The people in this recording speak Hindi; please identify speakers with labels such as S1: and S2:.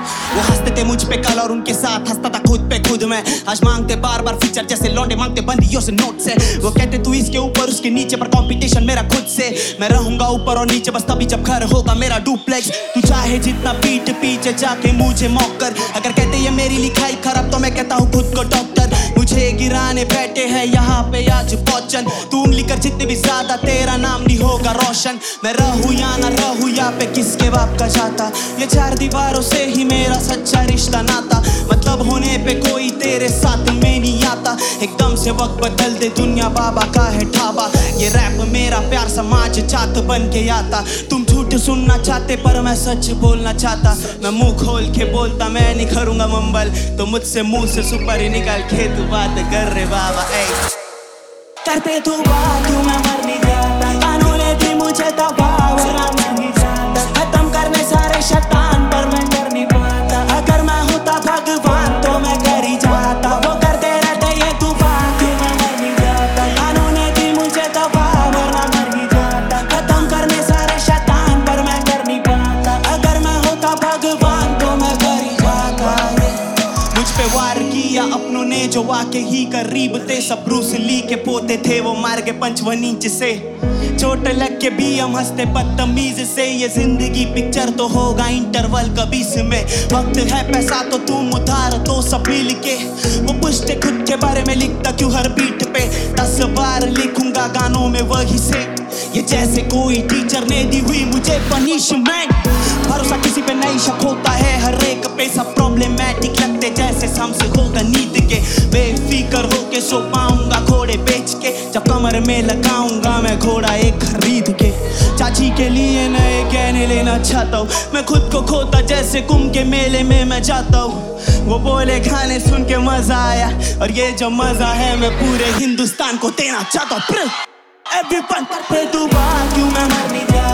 S1: वो हंसते थे मुझ पे कल और उनके साथ हंसता था खुद पे खुद मैं। आज मांगते बार बार फीचर जैसे लौंडे मांगते बंदियों से नोट से। वो कहते तू इसके ऊपर उसके नीचे पर कंपटीशन मेरा खुद से। मैं रहूंगा ऊपर और नीचे बस तभी जब घर होगा मेरा डुप्लेक्स। तू चाहे जितना पीठ पीछे जाके मुझे मॉक कर। अगर कहते ये मेरी लिखाई खराब तो मैं कहता हूँ खुद को डॉक्टर। मुझे गिराने बैठे हैं यहाँ पे आज पहुंचन। तू उंगली कर जितने भी ज्यादा तेरा नाम नहीं होगा रोशन। मैं रहूं या ना रहूं यहाँ पे किसके बाप का जाता। ये चार दीवारों से ही मेरा सच्चा रिश्ता नाता। मतलब होने पे कोई तेरे साथ में नहीं आता। एकदम से वक्त बदल दे दुनिया बाबा का है ठाबा। ये रैप मेरा प्यार समाज चाहत बन के आता। तुम झूठ सुनना चाहते पर मैं सच बोलना चाहता। मैं मुंह खोल के बोलता मैं नहीं करूंगा मंबल। तो मुझसे मुंह से सुपारी निकाल के तू बात कर रे बाबा। करते तू बात क्यों मैं मर नहीं जाता। कानून दी मुझे दबाव वरना मर नहीं जाता। खत्म करने सारे शैतान पर मैं कर नहीं पाता। अगर मैं होता भगवान तो मैं कर ही जाता। वो करते रहते ये तू बात क्यों मैं मर नहीं जाता। कानून दी मुझे दबाव वरना मर नहीं जाता। खत्म करने सारे शैतान पर मैं कर नहीं पाता। अगर मैं होता भगवान तो मैं कर ही जाता। मुझ पे वार किया अपनों ने जो वाके ही करीब थे। सब ब्रूस ली के पोते थे वो मार के 55 इंच से। चोट लग के भी हम हंसते बदतमीज से। ये जिंदगी पिक्चर तो होगा इंटरवल कभी इसमें। वक्त है पैसा तो तुम उधार तो सब मिल के। वो पूछते खुद के बारे में लिखता क्यों हर बीट पे। 10 बार लिखूंगा गानों में वही से। ये जैसे कोई टीचर ने दी हुई मुझे पनिशमेंट। भरोसा किसी पे नहीं शक होता है हर एक पे। सब प्रॉब्लमैटिक लगते जैसे समझ होगा नींद के। बेफिक्र होके सो पाऊंगा घोड़े बेच के। जब कमर में लगाऊंगा मैं घोड़ा एक खरीद के। चाची के लिए नए गहने लेना चाहता हूँ। मैं खुद को खोता जैसे कुंभ के मेले में मैं जाता हूँ। वो बोले गाने सुन के मजा आया और ये जो मजा है मैं पूरे हिंदुस्तान को देना चाहता हूँ। Everyone करते तू बात क्यों मैं मर नहीं जाता।